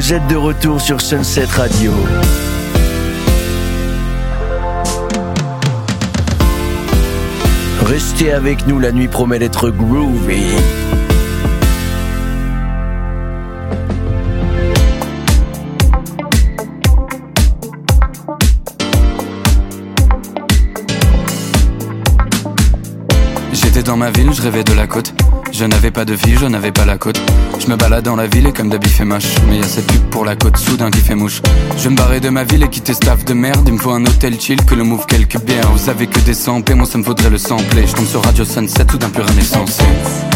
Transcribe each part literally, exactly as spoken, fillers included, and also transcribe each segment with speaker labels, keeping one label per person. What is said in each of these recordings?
Speaker 1: Vous êtes de retour sur Sunset Radio. Restez avec nous, la nuit promet d'être groovy.
Speaker 2: J'étais dans ma ville, je rêvais de la côte. Je n'avais pas de vie, je n'avais pas la côte. Je me balade dans la ville et comme d'habitude fait mâche. Mais y'a cette pub pour la côte, soudain qui fait mouche. Je me barrer de ma ville et quitter staff de merde. Il me faut un hôtel chill, que le move quelques bières. Vous savez que des samples, moi ça me faudrait le sampler. Je tombe sur Radio Sunset, soudain plus rien n'est censé.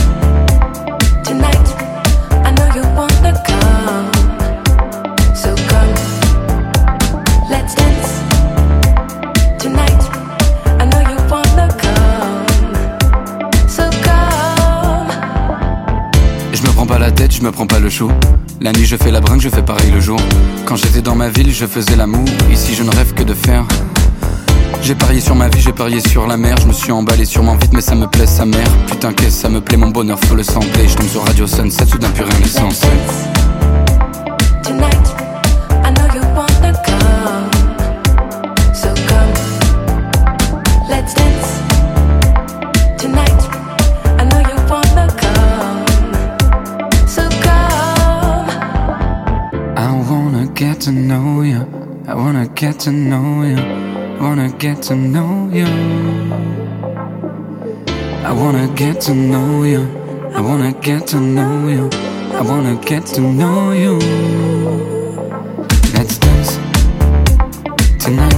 Speaker 2: Je me prends pas le chou. La nuit je fais la brinque, je fais pareil le jour. Quand j'étais dans ma ville, je faisais l'amour. Ici je ne rêve que de faire. J'ai parié sur ma vie, j'ai parié sur la mer. Je me suis emballé sûrement vite mais ça me plaît sa mère. Putain qu'est-ce ça me plaît, mon bonheur faut le sampler. Je tombe sur Radio Sunset, soudain plus rien n'est censé. Get to know you, I wanna get to know you, wanna get to know you. I wanna get to know you, I wanna get to know you, I wanna get to know you. Let's dance tonight.